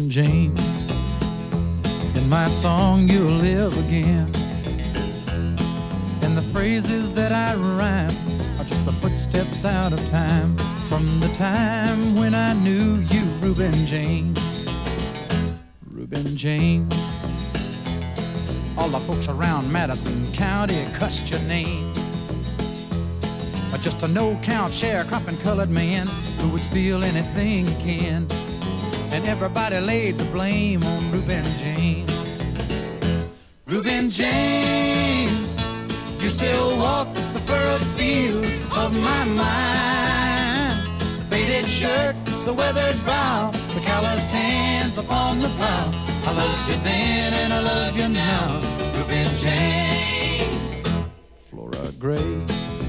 Reuben James. In my song you'll live again, and the phrases that I rhyme are just the footsteps out of time, from the time when I knew you, Reuben James. Reuben James. All the folks around Madison County cussed your name, just a no-count sharecropping colored man who would steal anything he can, and everybody laid the blame on Reuben James. Reuben James, you still walk the furrowed fields of my mind. The faded shirt, the weathered brow, the calloused hands upon the plow. I loved you then and I love you now, Reuben James. Flora Gray.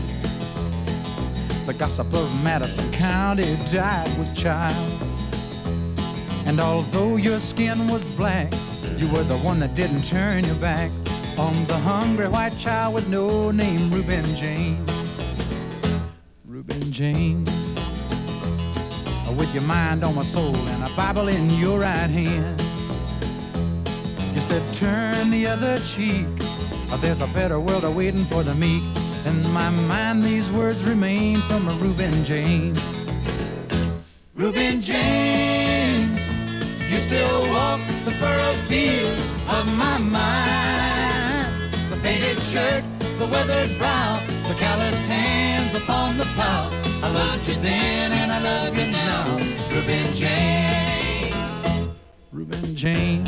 The gossip of Madison County died with child, and although your skin was black, you were the one that didn't turn your back on the hungry white child with no name, Reuben James. Reuben James. With your mind on my soul and a Bible in your right hand, you said turn the other cheek, or there's a better world awaiting for the meek. In my mind these words remain from a Reuben James. Reuben James, you still walk the furrowed field of my mind. The faded shirt, the weathered brow, the calloused hands upon the plow. I loved you then and I love you now, Reuben James. Reuben James.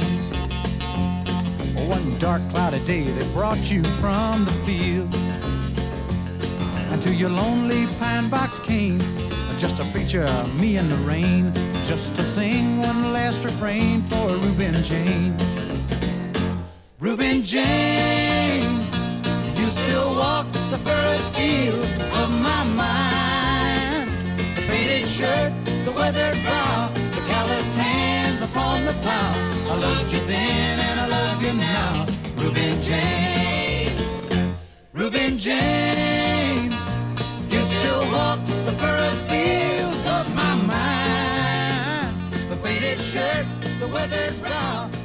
One dark cloudy day they brought you from the field, and to your lonely pine box came just a preacher, me in the rain, just to sing one last refrain for Reuben James. Reuben James, you still walk the furrowed field of my mind. The faded shirt, the weathered brow, the calloused hands upon the plow. I loved you then and I love you now, Reuben James. Reuben James, you still walk the furrowed fields of my mind. The faded shirt, the weathered brow,